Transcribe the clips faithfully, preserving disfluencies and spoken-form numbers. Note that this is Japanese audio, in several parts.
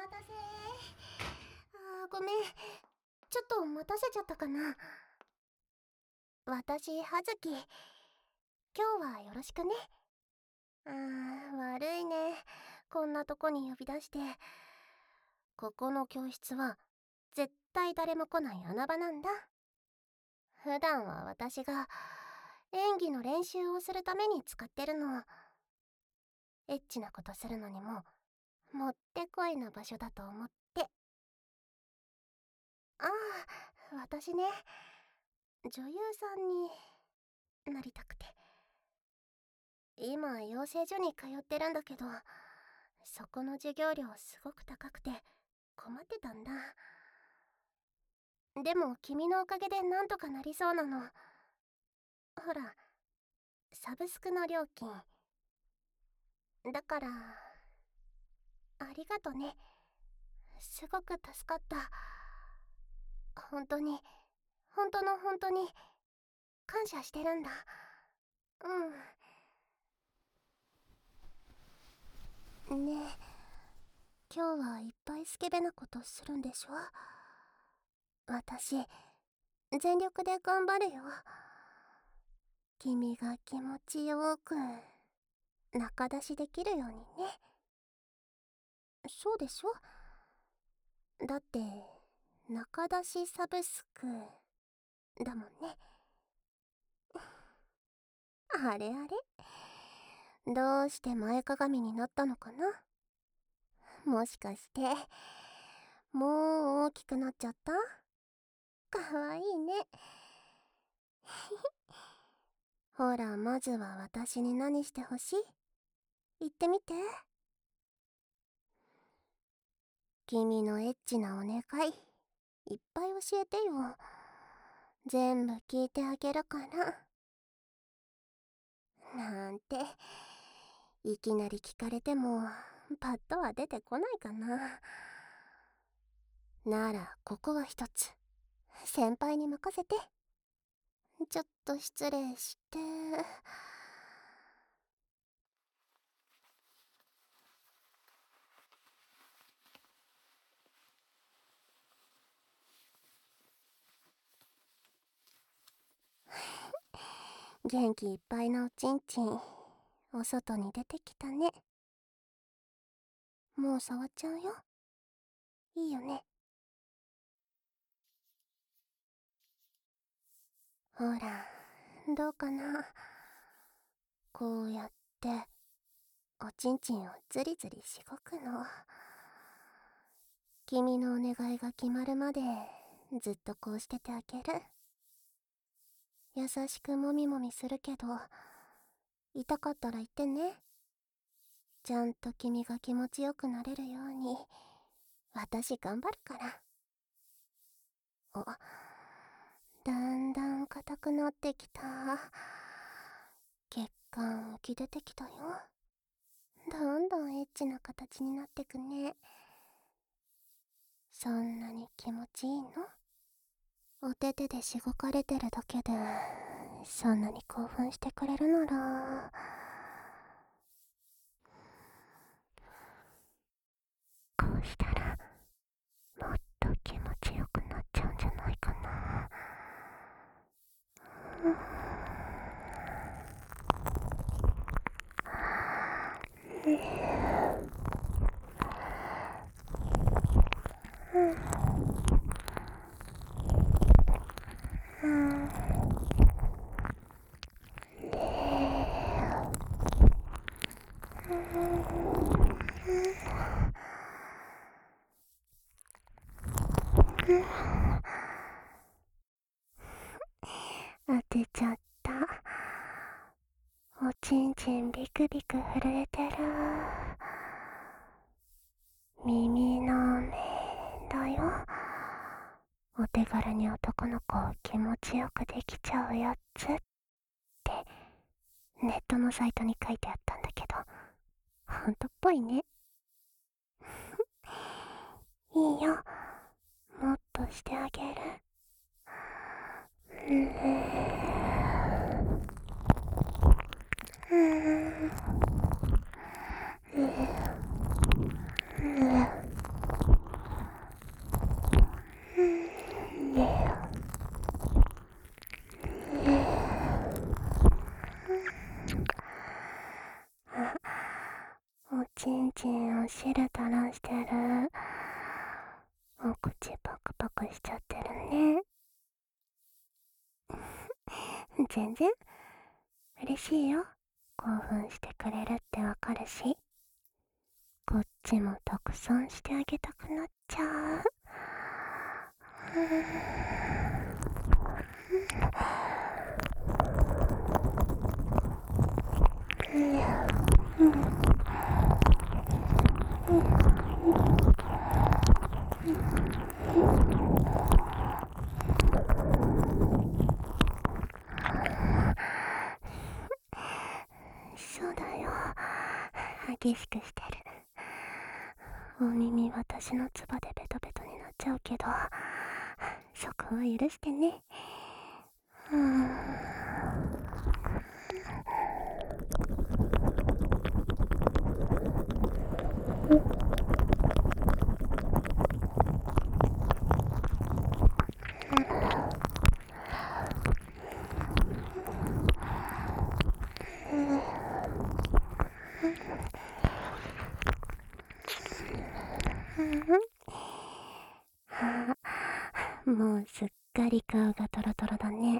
待たせ。あー、ごめん。ちょっと待たせちゃったかな。私、葉月。今日はよろしくね。あー、悪いね。こんなとこに呼び出して。ここの教室は、絶対誰も来ない穴場なんだ。普段は私が、演技の練習をするために使ってるの。エッチなことするのにも、もってこいな場所だと思って。ああ、私ね、女優さんになりたくて。今、養成所に通ってるんだけど、そこの授業料すごく高くて困ってたんだ。でも君のおかげでなんとかなりそうなの。ほら、サブスクの料金。だから、ありがとね。すごく助かった。本当に、本当の本当に、感謝してるんだ。うん。ねえ、今日はいっぱいスケベなことするんでしょ？私、全力で頑張るよ。君が気持ちよく、仲出しできるようにね。そうでしょ？だって、仲出しサブスク、だもんね。あれあれ？どうして前かがみになったのかな？もしかして、もう大きくなっちゃった？かわいいね。ほら、まずは私に何してほしい？言ってみて。君のエッチなお願い、いっぱい教えてよ。全部聞いてあげるから。なんて、いきなり聞かれても、パッとは出てこないかな。なら、ここは一つ。先輩に任せて。ちょっと失礼して。元気いっぱいのおちんちん、お外に出てきたね。もう触っちゃうよ。いいよね。ほら、どうかな。こうやって、おちんちんをズリズリしごくの。君のお願いが決まるまで、ずっとこうしててあげる。優しくもみもみするけど、痛かったら言ってね。ちゃんと君が気持ちよくなれるように、私頑張るから。お、だんだん硬くなってきた。血管浮き出てきたよ。どんどんエッチな形になってくね。そんなに気持ちいいの？お手手でしごかれてるだけで、そんなに興奮してくれるなら、こうしたら、もっと気持ちよくなっちゃうんじゃないかな。当てちゃった。おちんちんビクビク震えてる。耳の目だよ。お手軽に男の子を気持ちよくできちゃうやつってネットのサイトに書いてあったんだけど、ほんとっぽいね。いいよ、もっとしてあげる。うんうんうんうんちんちんお汁垂らしてる。お口パクパクしちゃってるね。全然嬉しいよ。興奮してくれるってわかるし、こっちもたくさんしてあげたくなっちゃう。そうだよ。激しくしてる。お耳私のつばでベトベトになっちゃうけど、そこは許してね。うーん。もうすっかり顔がトロトロだね。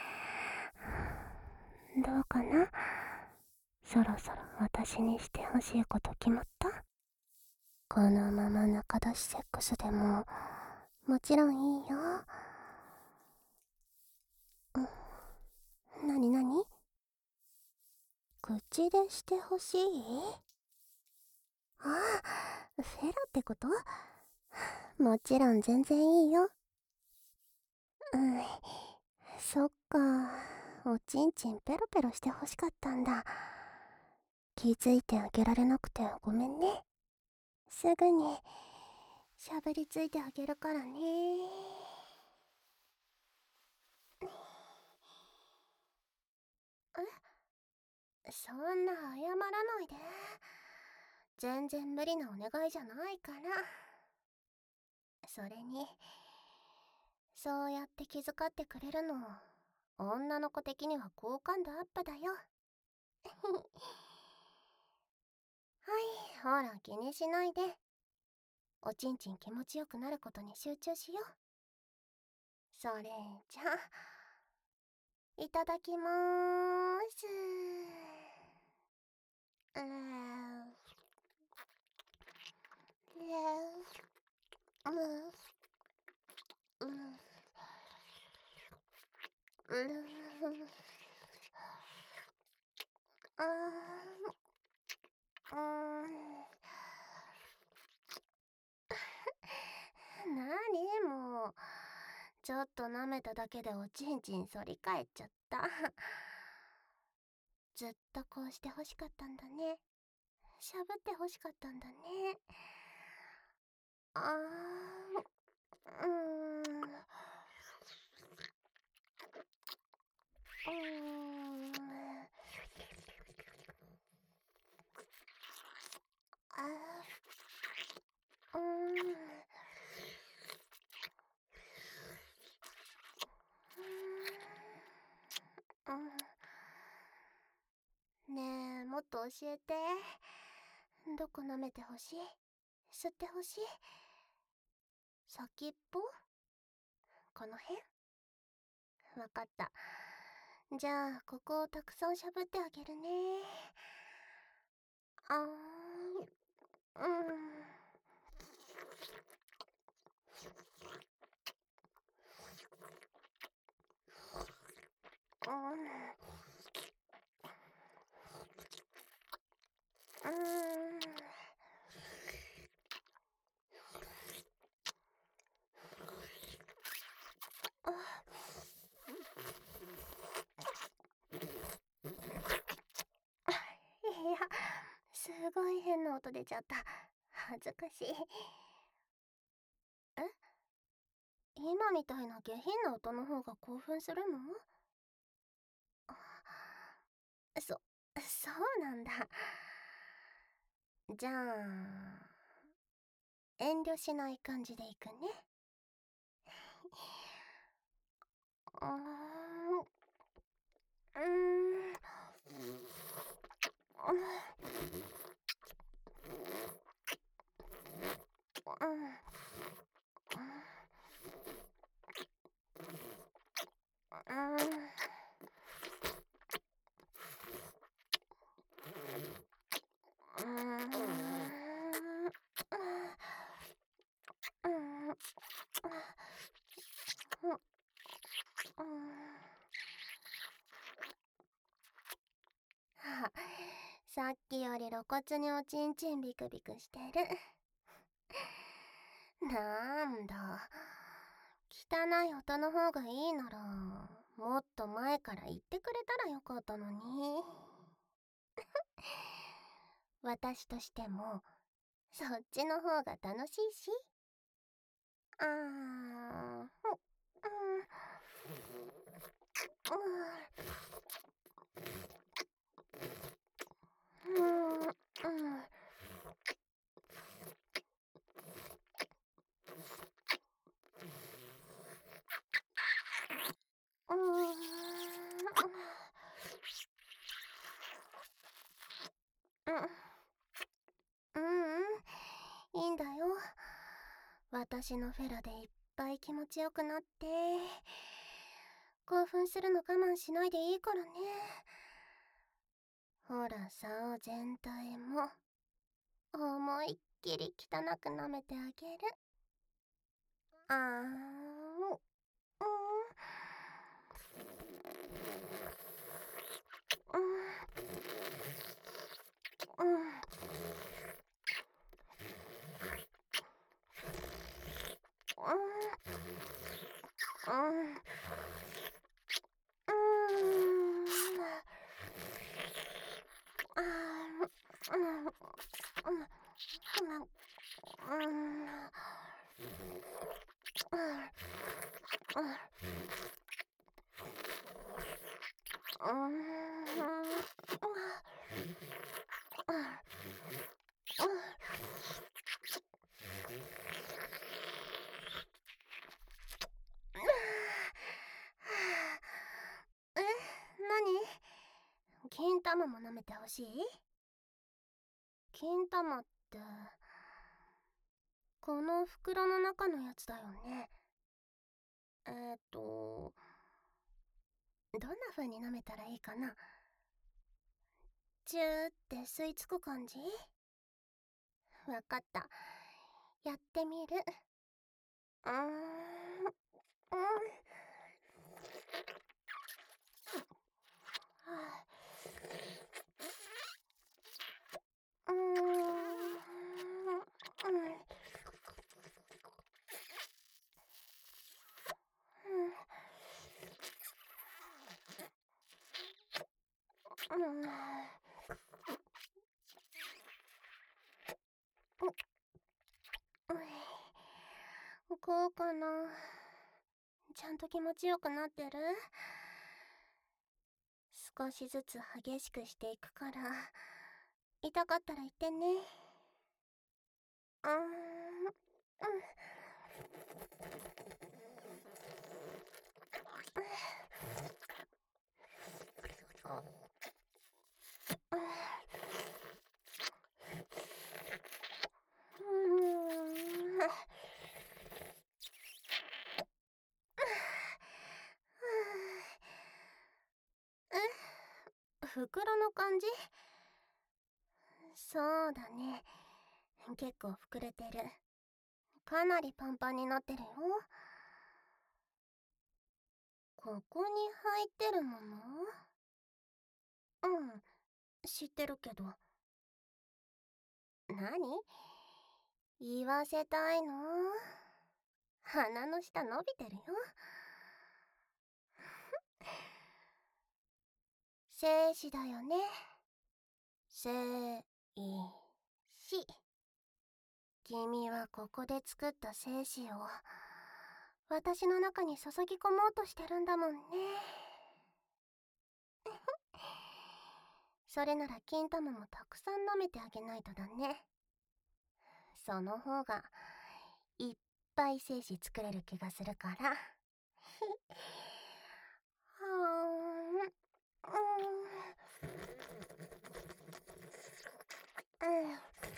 どうかな？そろそろ私にしてほしいこと決まった？このまま仲出しセックスでももちろんいいよ。なになに？口でしてほしい？ああ、フェラってこと？もちろん全然いいよ。うん、そっか。おちんちんペロペロしてほしかったんだ。気づいてあげられなくてごめんね。すぐにしゃぶりついてあげるからね。え、そんな謝らないで。全然無理なお願いじゃないから。それに、そうやって気遣ってくれるの、女の子的には好感度アップだよ。はい、ほら気にしないで。おちんちん気持ちよくなることに集中しよう。それじゃあ、いただきまーす。うーん、うん、うん、うん、あー、うん。なにもう、ちょっと舐めただけでおちんちん反り返っちゃった。ずっとこうしてほしかったんだね。しゃぶってほしかったんだね。あー、うーん、うーん、あー、うーん、うーん。ねえ、もっと教えて。どこ舐めてほしい？吸ってほしい？先っぽ？この辺？わかった。じゃあ、ここをたくさんしゃぶってあげるね。あー、うん。うん。うん。いや、すごい変な音出ちゃった。恥ずかしい。え、今みたいな下品な音の方が興奮するの？そ、そうなんだ。じゃあ、遠慮しない感じでいくね。うーん、うーん、 さっきより露骨におちんちんビクビクしてる。なんだ、汚い音の方がいいならもっと前から言ってくれたらよかったのに。私としてもそっちの方が楽しいし。あー、うん、うん、うん、うん、うん、うん、うん、いいんだよ。私のフェラでいっぱい気持ちよくなって、興奮するの我慢しないでいいからね。ほら、竿全体も思いっきり汚く舐めてあげる。あーん、うん、うん、うん、うん、うん、あー、うん、うん、うん、うん、え、何？金玉も舐めてほしい？金玉って、この袋の中のやつだよね。えーっと、どんな風に舐めたらいいかな？チューって吸い付く感じ？わかった。やってみる。うーん、うん、うーん、うん、うん、うん、こうかな。ちゃんと気持ちよくなってる？少しずつ激しくしていくから、痛かったら言ってね。うーん、うん、うん、うん、え、袋の感じ？そうだね。結構膨れてる。かなりパンパンになってるよ。ここに入ってるもの？うん、知ってるけど。何？言わせたいの？鼻の下伸びてるよ。精子だよね。精子。君はここで作った精子を私の中に注ぎ込もうとしてるんだもんね。それなら金玉もたくさん舐めてあげないとだね。その方がいっぱい精子作れる気がするから。はーん、うん、うん、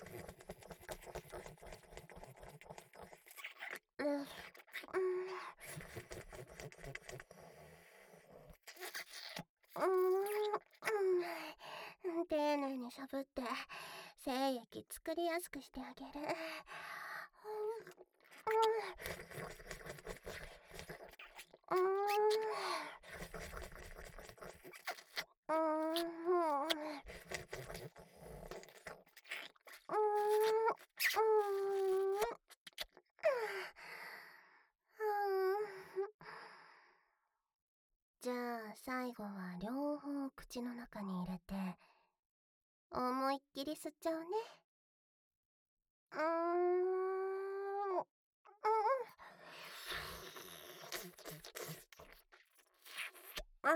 うん、うん、うん、丁寧にしゃぶって精液作りやすくしてあげる。うん、うん、うん、うん、 うーん。じゃあ最後は両方口の中に入れて思いっきり吸っちゃうね。うーん。うん。あ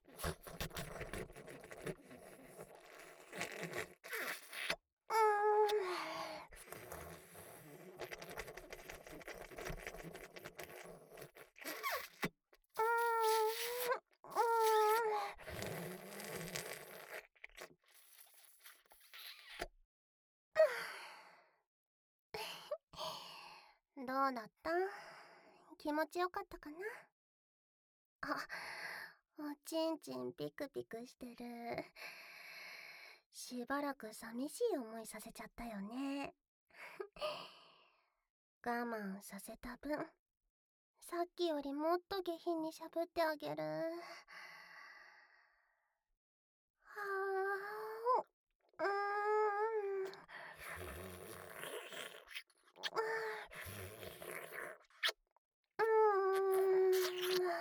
どうだった？気持ちよかったかな？あ、おちんちんピクピクしてる。しばらく寂しい思いさせちゃったよね。我慢させた分、さっきよりもっと下品にしゃぶってあげる。はあ、うーん。うーん。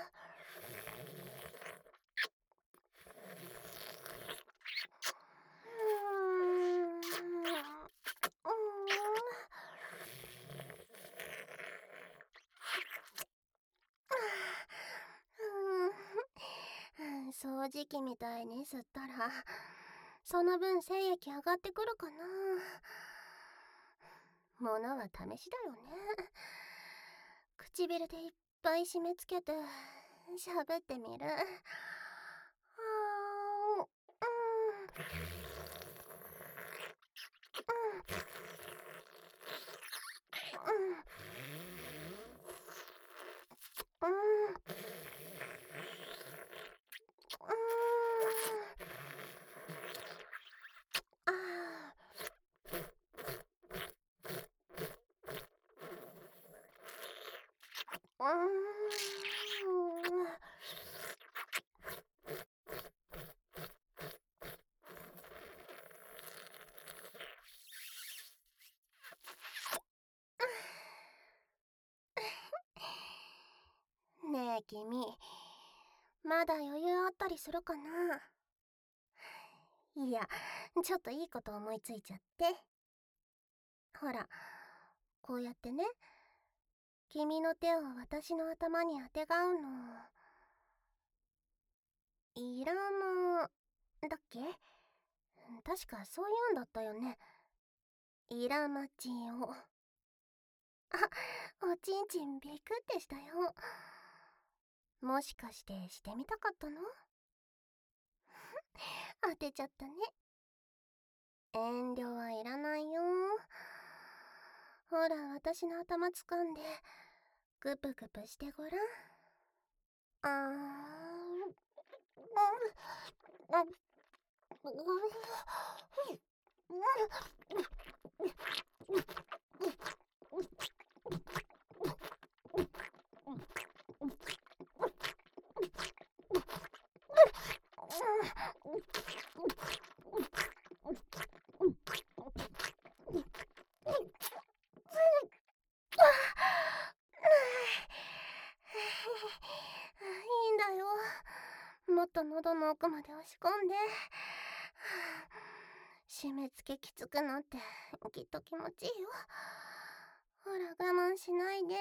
掃除機みたいに吸ったらその分精液上がってくるかな。ものは試しだよね。唇でいっぱい締め付けてしゃぶってみる。はー、うんうんうんうんあーうーんねえ君、まだ余裕あったりするかな？いや、ちょっといいこと思いついちゃって。ほら、こうやってね、君の手を私の頭にあてがうの。イラマだっけ？確かそういうんだったよね。イラマチオ。あ、おちんちんビクってしたよ。もしかしてしてみたかったの？当てちゃったね。遠慮はいらないよ。ほら、私の頭掴んでグプグプしてごらん。あーん。いいんだよ。もっと喉の奥まで押し込んで。締め付けきつくなってきっと気持ちいいよ。ほら我慢しないで。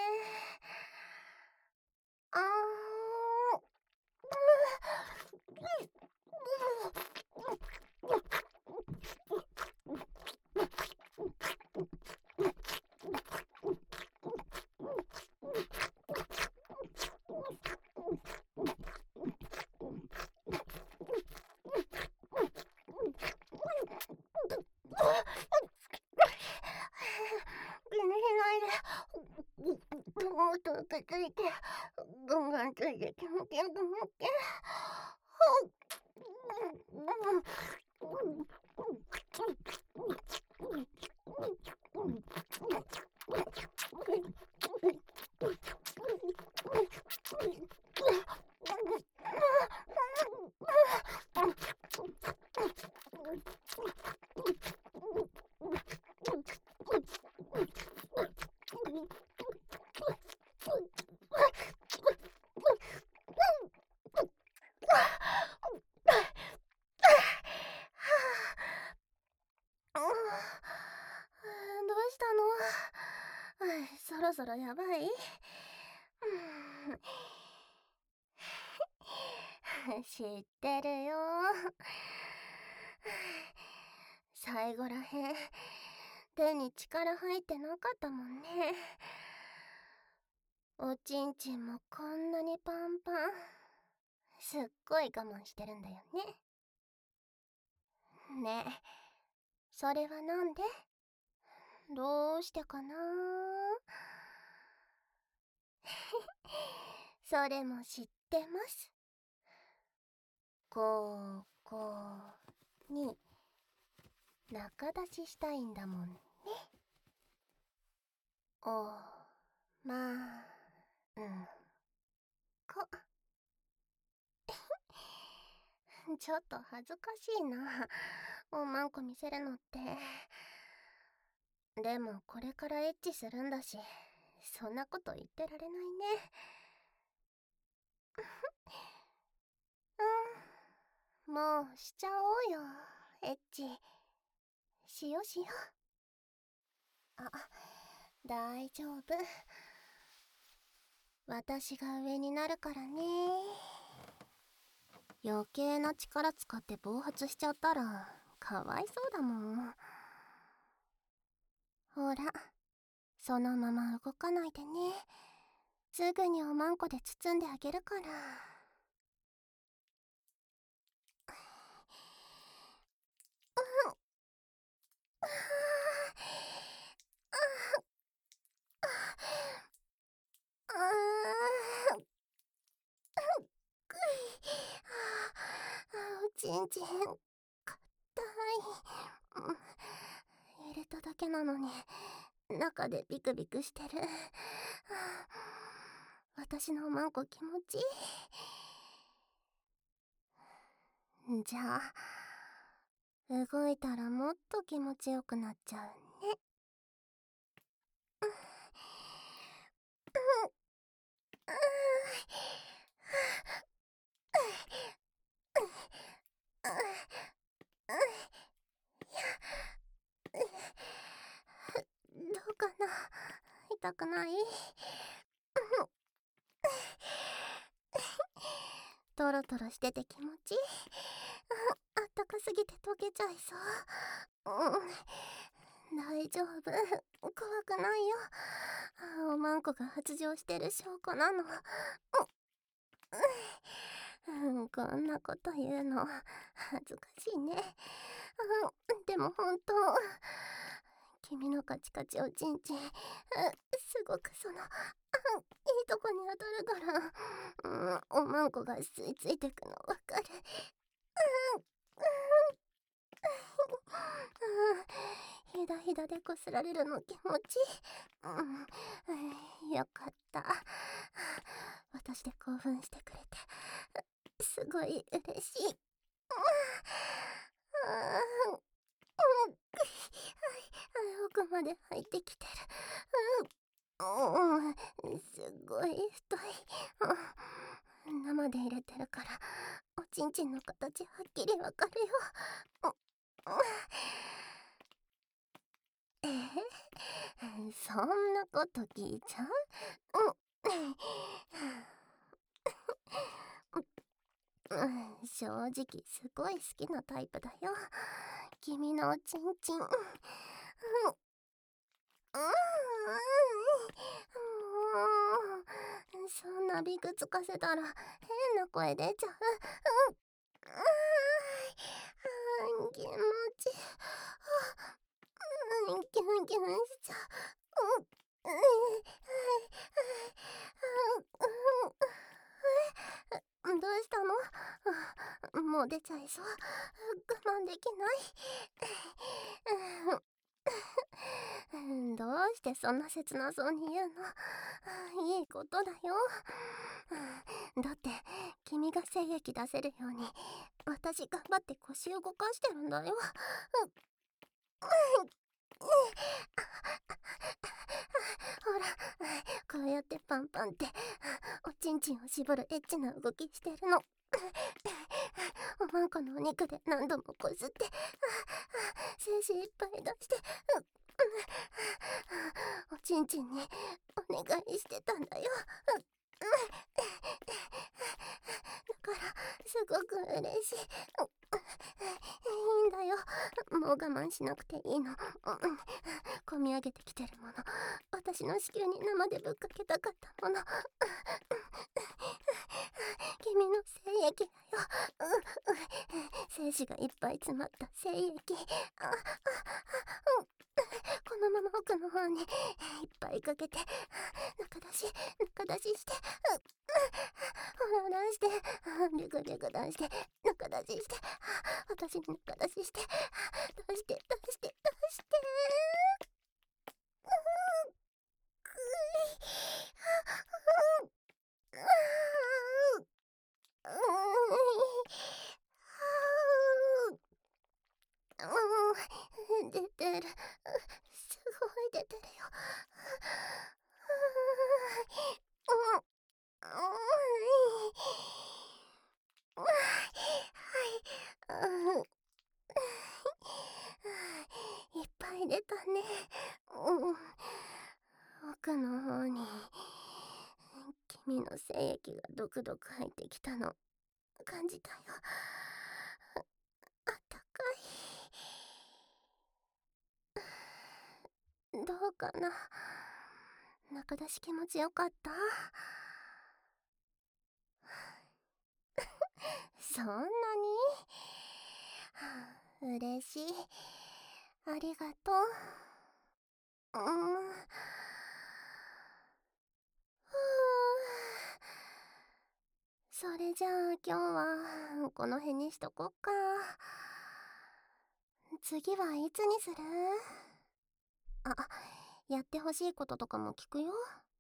あー気にしないで。もっと受けついて、ガンガンついて気持ちよくなって。 そろそろやばい。知ってるよ。最後らへん手に力入ってなかったもんね。おちんちんもこんなにパンパン。すっごい我慢してるんだよね。ねえ、それはなんで？どうしてかな？それも知ってます。こうこうに仲出ししたいんだもんね。おまうんこちょっと恥ずかしいな、おまんこ見せるのって。でもこれからエッチするんだし、そんなこと言ってられないね。うん、もうしちゃおうよ、エッチ。しよしよ。あ、大丈夫。私が上になるからね。余計な力使って暴発しちゃったらかわいそうだもん。ほら、そのまま動かないでね。すぐにおまんこで包んであげるから。おちんちんかたい。入れただけなのに中でビクビクしてる。私のおまんこ気持ちいい。じゃあ動いたらもっと気持ちよくなっちゃうね。どうかな、痛くない？トロトロしてて気持ちいい。あったかすぎて溶けちゃいそう。うん、大丈夫、怖くないよ。おまんこが発情してる証拠なの。うん、こんなこと言うの恥ずかしいね。うん、でも本当、君のカチカチおちんちん、すごくその、いいとこに当たるから、うん、おまんこが吸い付いてくのわかる。うん、ひだひだでこすられるの気持ちいい。うん、よかった。私で興奮してくれてすごい嬉しい。奥まで入ってきてる。うん、すごい太い。生で入れてるからおちんちんの形はっきりわかるよ。えー、そんなこと聞いちゃう？うん、正直すごい好きなタイプだよ、君のおちんちん。うん、もうそんなビクつかせたら変な声出ちゃう。うん、気持ちいい。うん、キュンキュンしちゃう。うん、どうしたの？もう出ちゃいそう。我慢できない。どうしてそんな切なそうに言うの？いいことだよ。だって君が精液出せるように私頑張って腰を動かしてるんだよ。ほら、こうやってパンパンっておちんちんを絞るエッチな動きしてるの。おまんこのお肉で何度もこすって精子いっぱい出してちんちんにお願いしてたんだよ。だからすごく嬉しい。いいんだよ、もう我慢しなくていいの。こみ上げてきてるもの、私の子宮に生でぶっかけたかったもの、君の精液だよ。精子がいっぱい詰まった精液。このまま奥の方にいっぱいかけて中出し中出しして、ほら出して、ビュクビュク出して中出しして、私に中出しして、出して出して出して、くい、出てる、すごい出てるよ。いっぱい出たね。奥の方に君の精液がドクドク入ってきたの感じたよ。あったかい。どうかな、中出し気持ちよかった？そんなに？嬉しい、ありがとう。うん、それじゃあ今日はこの辺にしとこっか。次はいつにする？あ、やってほしいこととかも聞くよ。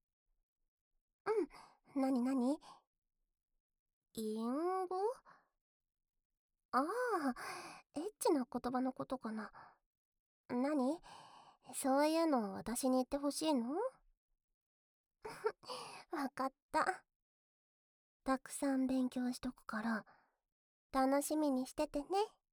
うん、なになに？隠語？ああ、エッチな言葉のことかな。なに？そういうのを私に言ってほしいの？わかった。たくさん勉強しとくから楽しみにしててね。